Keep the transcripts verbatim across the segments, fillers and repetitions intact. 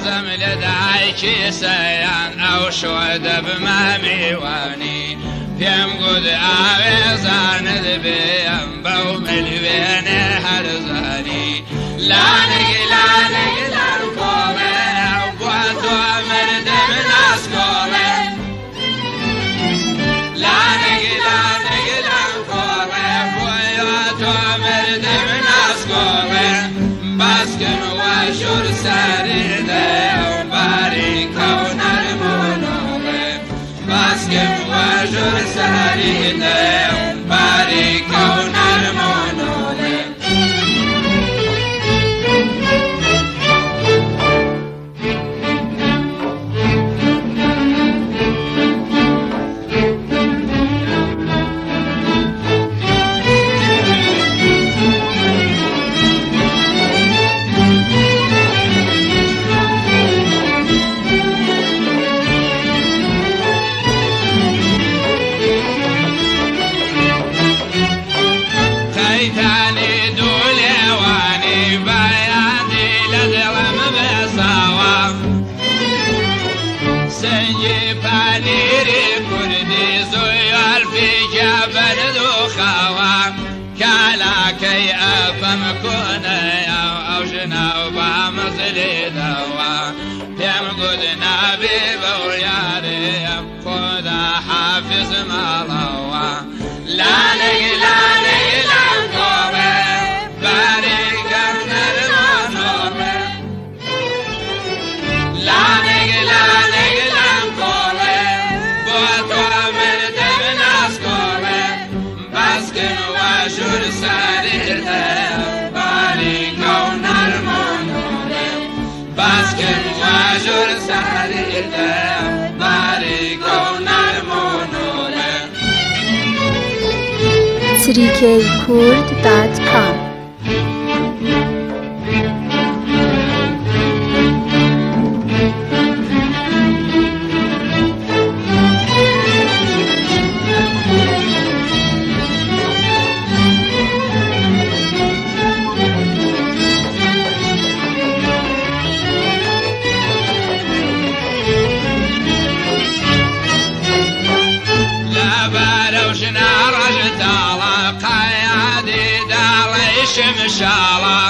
دەستم لە دایکی سەیان ئەو شۆدە بمە میوانی پێم گوت ئاوێزانت بێم بەو ملوێنێ هەرزانی لانگی لانگی لان کۆڵێ بۆ تۆ مردم ناسکۆڵێ لانگی لانگی لان کۆڵێ بۆ تۆ مردم ناسکۆڵێ باسکن وەژور سەریدێ باریکە و نەرمونوڵێ باسکن وەژور سەریدێ باریکە و نەرمونوڵێ کەی ئەفەم کۆنەیە ئەو ژنە با مەزلی دەوە پێم گوت نابێ بەو یارەیە خۆدا حافز ماڵەوە لانگی لانگی لان کۆڵێ باریکە نەرمانۆڵێ لانگی لانگی لان کۆڵێ بۆ تۆ مردم ناسکۆڵێ باسکن وەژور سەریدێ باریکە و نەرمونوڵێ باسکن وەژور سەریدێ باریکە و نەرمونوڵێ تریکی کورد دات کام شمشاڵە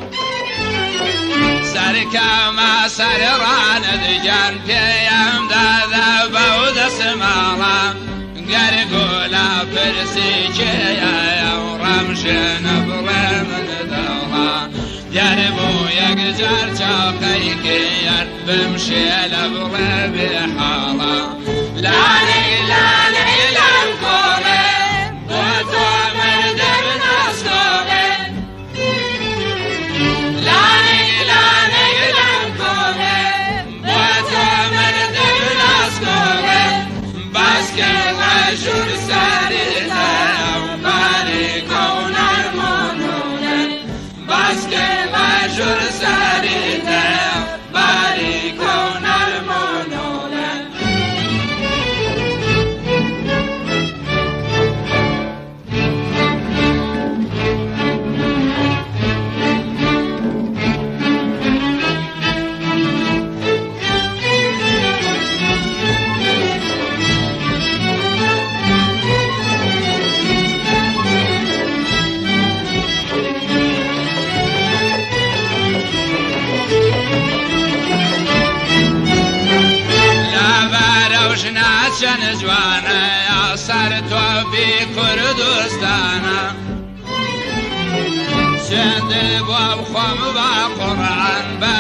سەرکەمە سەرڕانت گیان پێیان دادا بەو دەسماڵە گەرگۆلا پرسی کێیە و ڕەمژێنە بڵێ من دەڵە دیار بوو یەکجار چاوقەی کێیان بمشێ لە بڵێ بێحاڵە لانگی لانگی لان کۆڵێ بۆ تۆ مردم ناسکۆڵێ لانگی لانگی لان کۆڵێ بۆ تۆ مردم ناسکۆڵێ باسکن وەژور سەریدێ باریکە و نەرمونوڵێ باسکن وەژور سەریدێ باریکە و نەرمونوڵێ چەند جوانەیە سەر تۆپی کوردستانە چێندر بۆ بخۆم بە قورعان بە